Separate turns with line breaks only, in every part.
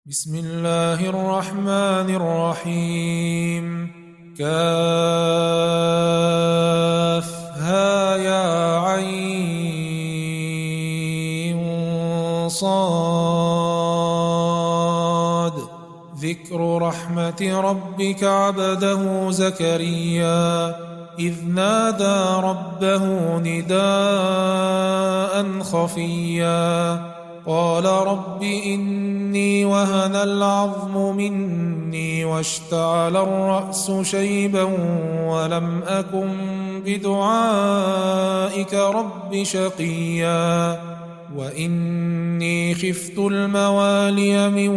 بسم الله الرحمن الرحيم. كافها يا عين صاد. ذكر رحمة ربك عبده زكريا إذ نادى ربه نداء خفيا قال رب إني وهن العظم مني واشتعل الرأس شيبا ولم أكن بدعائك رب شقيا وإني خفت الموالي من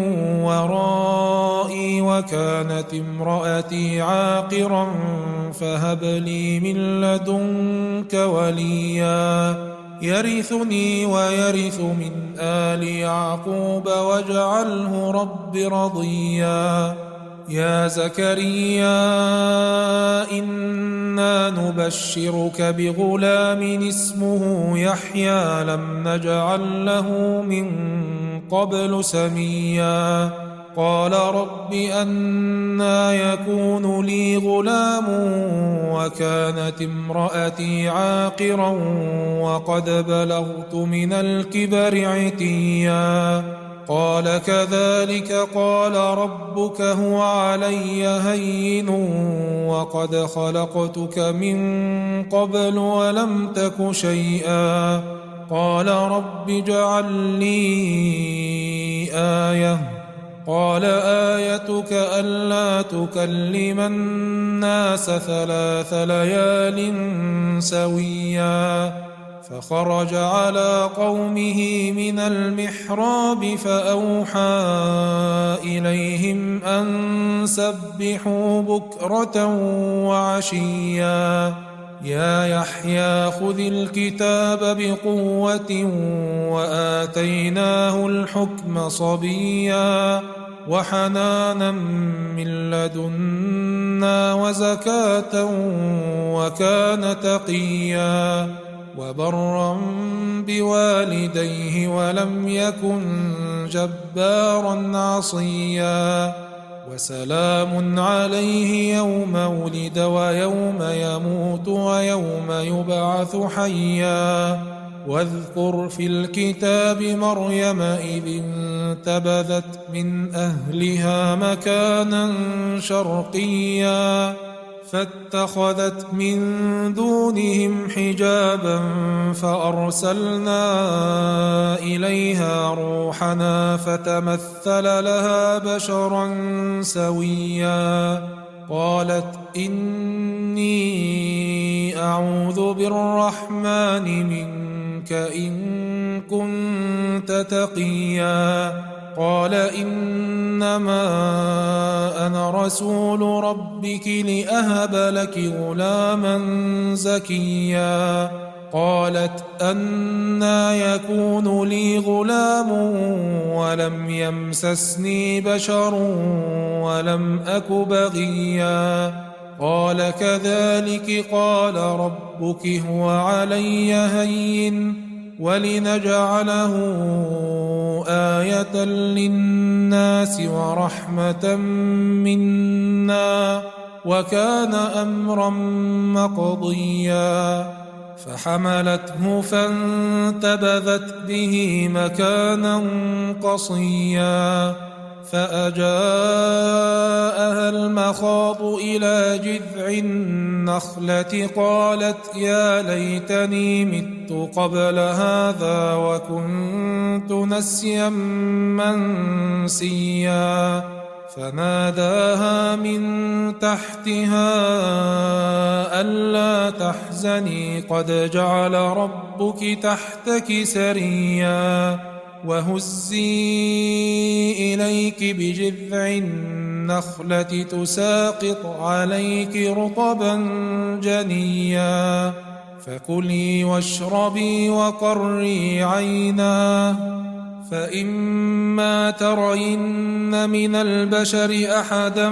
ورائي وكانت امرأتي عاقرا فهب لي من لدنك وليا يرثني ويرث من آل يعقوب واجعله رب رضيا. يا زكريا إنا نبشرك بغلام اسمه يحيى لم نجعل له من قبل سميا قال رب أنى يكون لي غلام وكانت امرأتي عاقرا وقد بلغت من الكبر عتيا قال كذلك قال ربك هو علي هين وقد خلقتك من قبل ولم تك شيئا قال رب اجعل لي آية قال آيتك ألا تكلم الناس 3 ليال سويا فخرج على قومه من المحراب فأوحى إليهم أن سبحوا بكرة وعشيا يا يحيى خذ الكتاب بقوة وآتيناه الحكم صبيا وحنانا من لدنا وزكاة وكان تقيا وبرا بوالديه ولم يكن جبارا عصيا وسلام عليه يوم ولد ويوم يموت ويوم يبعث حيا واذكر في الكتاب مريم إذ انتبذت من أهلها مكانا شرقيا فاتخذت من دونهم حجابا فأرسلنا إليها روحنا فتمثل لها بشرا سويا قالت إني أعوذ بالرحمن منك إن كنت تقيا قال إنما أنا رسول ربك لأهب لك غلاما زكيا قالت أنى يكون لي غلام ولم يمسسني بشر ولم أك بغيا قال كذلك قال ربك هو علي هين ولنجعله آية للناس ورحمة منا وكان أمرا مقضيا فحملته فانتبذت به مكانا قصيا فأجاءها المخاض إلى جذع النخلة قالت يا ليتني مت قبل هذا وكنت نسيا منسيا فناداها من تحتها ألا تحزني قد جعل ربك تحتك سريا وهزي إليك بجذع النخلة تساقط عليك رطبا جنيا فكلي واشربي وقري عينا فإما ترين من البشر أحدا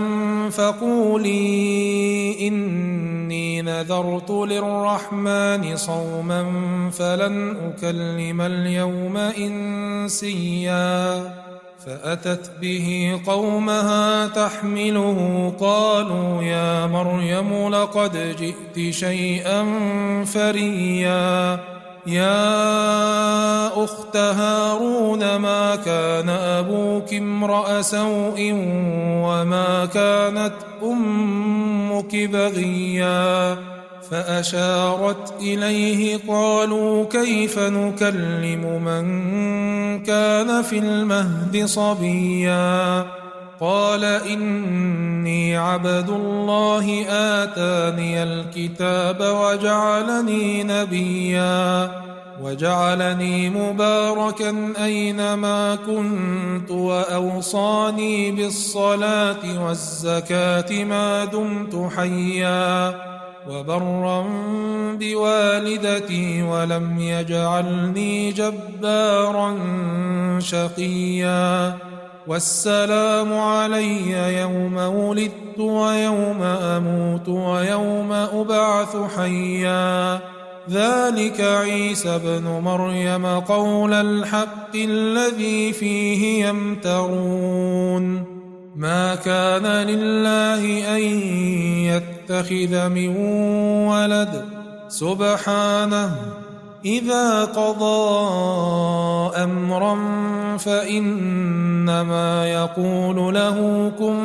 فقولي إني نذرت للرحمن صوما فلن أكلم اليوم إنسيا فأتت به قومها تحمله قالوا يا مريم لقد جئت شيئا فريا يا أخت هارون ما كان أبوك امرأ سوء وما كانت أمك بغيا فأشارت إليه قالوا كيف نكلم من كان في المهد صبيا قال إني عبد الله آتاني الكتاب وجعلني نبيا وجعلني مباركا أينما كنت وأوصاني بالصلاة والزكاة ما دمت حيا وبرا بوالدتي ولم يجعلني جبارا شقيا والسلام علي يوم ولدت ويوم أموت ويوم أبعث حيا ذلك عيسى بن مريم قول الحق الذي فيه يمترون ما كان لله أن يتخذ من ولد سبحانه إذا قضى أمرا فإنما يقول له كن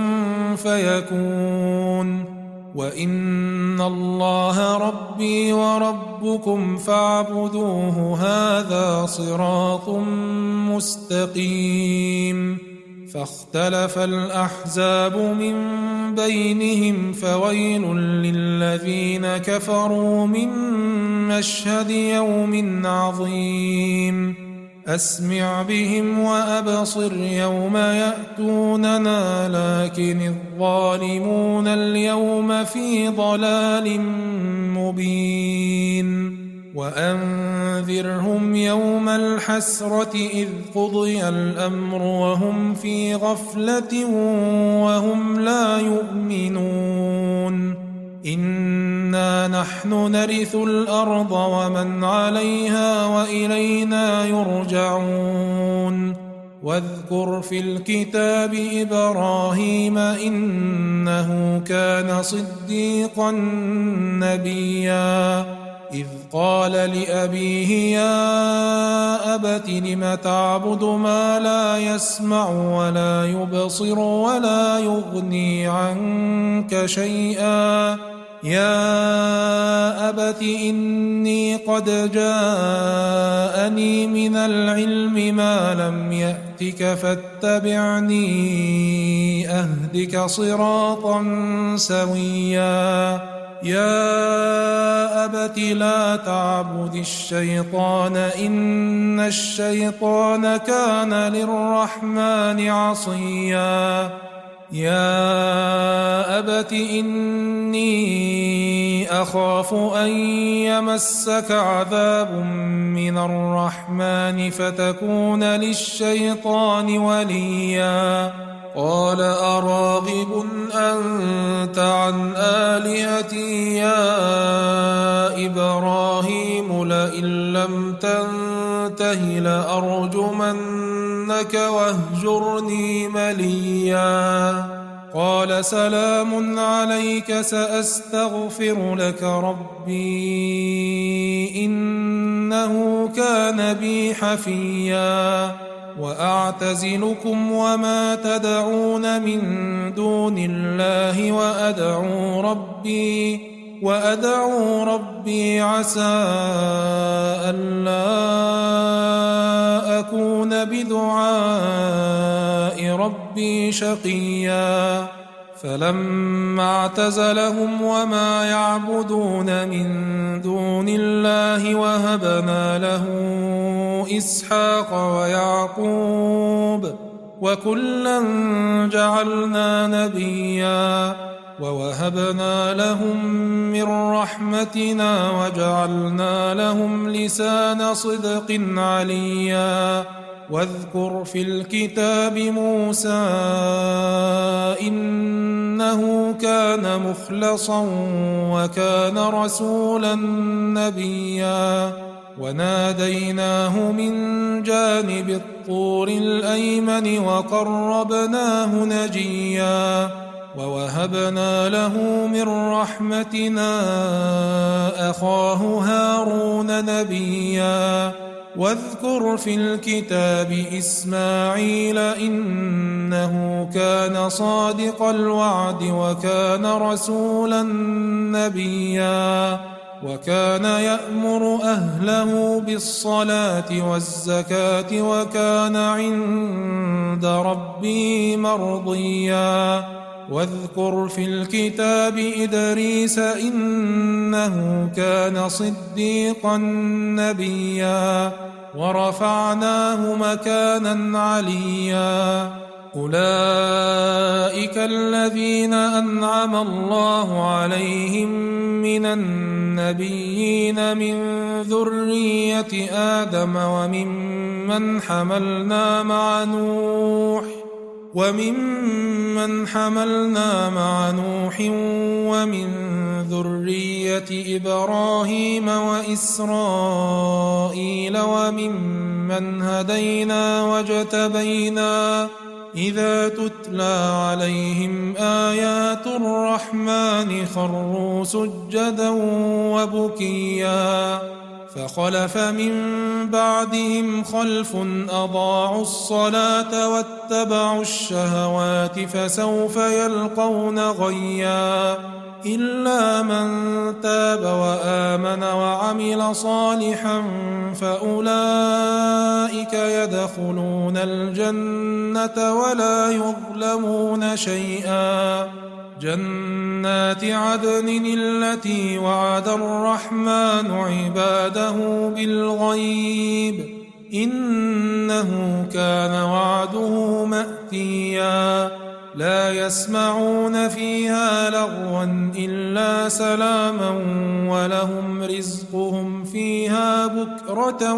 فيكون وإن الله ربي وربكم فاعبدوه هذا صراط مستقيم فاختلف الأحزاب من بينهم فويل للذين كفروا من مشهد يوم عظيم أسمع بهم وأبصر يوم يأتوننا لكن الظالمون اليوم في ضلال مبين وأنذرهم يوم الحسرة إذ قضي الأمر وهم في غفلة وهم لا يؤمنون إنا نحن نرث الأرض ومن عليها وإلينا يرجعون واذكر في الكتاب إبراهيم إنه كان صديقا نبيا إذ قال لأبيه يا أبت لم تعبد ما لا يسمع ولا يبصر ولا يغني عنك شيئا يا أبت إني قد جاءني من العلم ما لم يأتك فاتبعني أهدك صراطا سويا يا أبت لا تعبد الشيطان إن الشيطان كان للرحمن عصيا يا أبت إني أخاف أن يمسك عذاب من الرحمن فتكون للشيطان وليا قال أراغب أنت عن آلهتي يا إبراهيم لئن لم تنته لأرجمنك واهجرني مليا قال سلام عليك سأستغفر لك ربي إنه كان بي حفيا وأعتزلكم وما تدعون من دون الله وأدعو ربي عسى ألا أكون بدعاء ربي شقيا فلما اعتزلهم وما يعبدون من دون الله وهبنا له إسحاق ويعقوب وكلا جعلنا نبيا ووهبنا لهم من رحمتنا وجعلنا لهم لسان صدق عليا واذكر في الكتاب موسى إنه كان مخلصا وكان رسولا نبيا وناديناه من جانب الطور الأيمن وقربناه نجيا ووهبنا له من رحمتنا أخاه هارون نبيا واذكر في الكتاب إسماعيل إنه كان صادق الوعد وكان رسولا نبيا وكان يأمر أهله بالصلاة والزكاة وكان عند ربه مرضيا واذكر في الكتاب إدريس إنه كان صديقا نبيا ورفعناه مكانا عليا أولئك الذين أنعم الله عليهم من النبيين من ذرية آدم وممن حملنا مع نوح ومن ذرية إبراهيم وإسرائيل وممن هدينا واجتبينا إذا تتلى عليهم آيات الرحمن خروا سجدا وبكيا فخلف من بعدهم خلف أضاعوا الصلاة واتبعوا الشهوات فسوف يلقون غيا إلا من تاب وآمن وعمل صالحا فأولئك يدخلون الجنة ولا يظلمون شيئا جنات عدن التي وعد الرحمن عباده بالغيب إنه كان وعده مأتيا لا يسمعون فيها لغوا إلا سلاما ولهم رزقهم فيها بكرة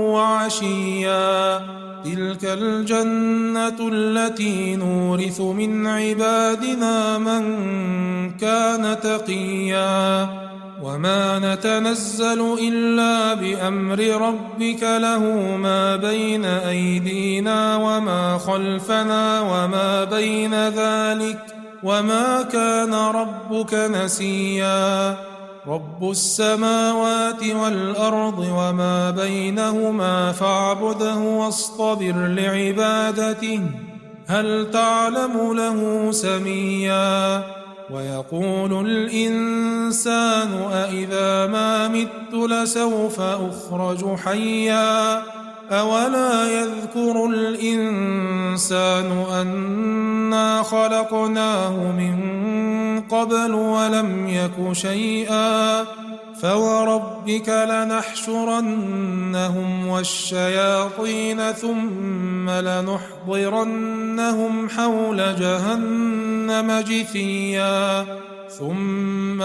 وعشيا تلك الجنة التي نورث من عبادنا من كان تقيا وما نتنزل إلا بأمر ربك له ما بين أيدينا وما خلفنا وما بين ذلك وما كان ربك نسيا رب السماوات والأرض وما بينهما فاعبده واصطبر لعبادته هل تعلم له سميا ويقول الإنسان أإذا ما مت لسوف أخرج حيا أولا يذكر الإنسان أنا خلقناه من قبل ولم يك شيئا فوربك لنحشرنهم والشياطين ثم لنحضرنهم حول جهنم جثيا ثم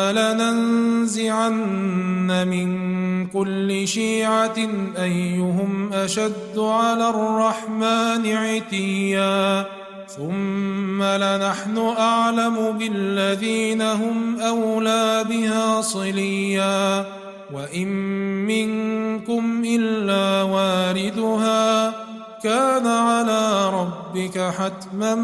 لننزعن من كل شيعة أيهم أشد على الرحمن عتيا ثم لنحن أعلم بالذين هم أولى بها صليا وإن منكم إلا واردها كان على ربك حتما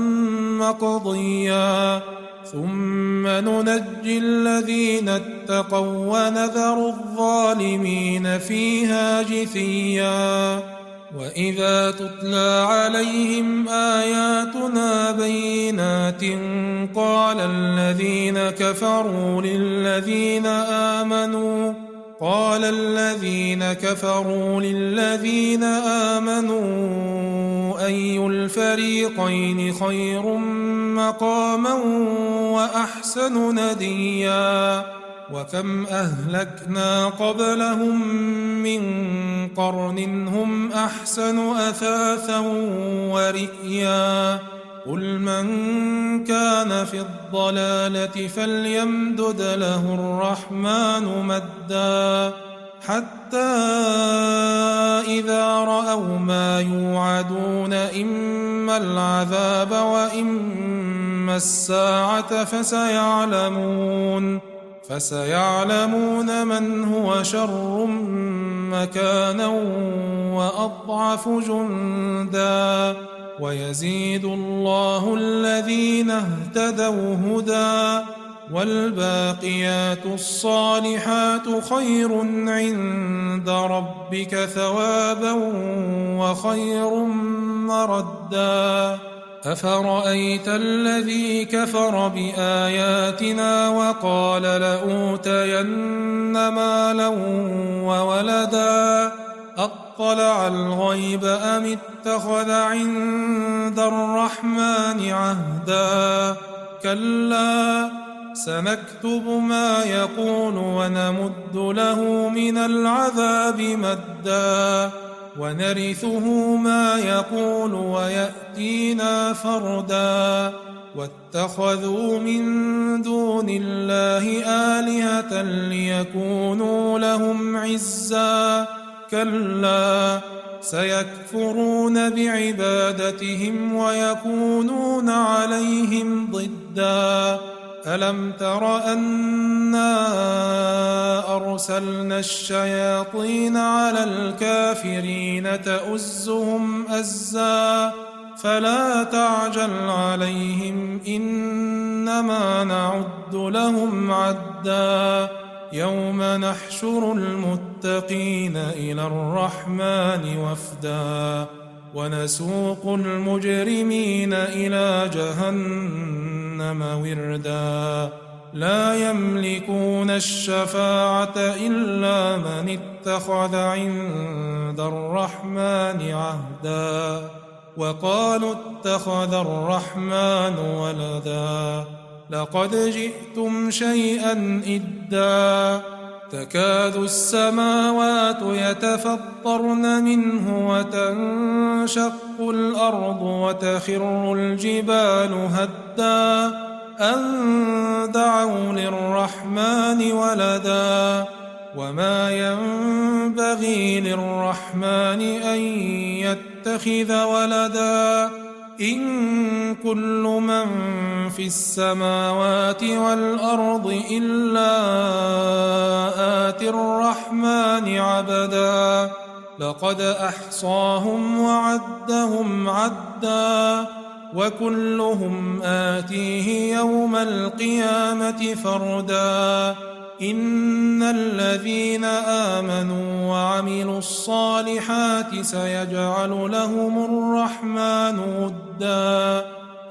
مقضيا ثم ننجي الذين اتقوا ونذر الظالمين فيها جثيا وإذا تتلى عليهم آياتنا بينات قال الذين كفروا للذين آمنوا أي الفريقين خير مقاما وأحسن نديا وكم أهلكنا قبلهم من قرن هم أحسن أثاثا ورئيا قل من كان في الضلالة فليمدد له الرحمن مدا حتى إذا رأوا ما يوعدون إما العذاب وإما الساعة فسيعلمون من هو شر مكانا وأضعف جندا ويزيد الله الذين اهتدوا هدى والباقيات الصالحات خير عند ربك ثوابا وخير مردا أفرأيت الذي كفر بآياتنا وقال لأوتين مالا وولدا أطلع الغيب أم اتخذ عند الرحمن عهدا كلا سنكتب ما يقول ونمد له من العذاب مدا ونرثه ما يقول ويأتينا فردا واتخذوا من دون الله آلهة ليكونوا لهم عزا كلا سيكفرون بعبادتهم ويكونون عليهم ضدا ألم تر أنا أرسلنا الشياطين على الكافرين تؤزهم أزا فلا تعجل عليهم إنما نعد لهم عدا يوم نحشر المتقين إلى الرحمن وفدا ونسوق المجرمين إلى جهنم وردا لا يملكون الشفاعة إلا من اتخذ عند الرحمن عهدا وقالوا اتخذ الرحمن ولدا لقد جئتم شيئا إدا تكاد السماوات يتفطرن منه وتنشق الأرض وتخر الجبال هدا أن دعوا للرحمن ولدا وما ينبغي للرحمن أن يتخذ ولدا إن كل من في السماوات والأرض إلا آتي الرحمن عبدا لقد أحصاهم وعدهم عدا وكلهم آتيه يوم القيامة فردا إن الذين آمنوا وعملوا الصالحات سيجعل لهم الرحمن ودا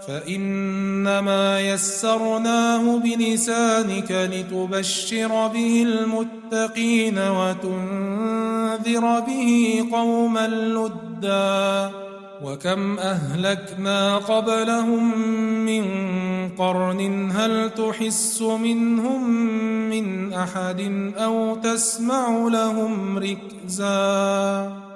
فإنما يسرناه بلسانك لتبشر به المتقين وتنذر به قوما لدا وكم أهلكنا قبلهم من قرن هل تحس منهم من أحد أو تسمع لهم ركزا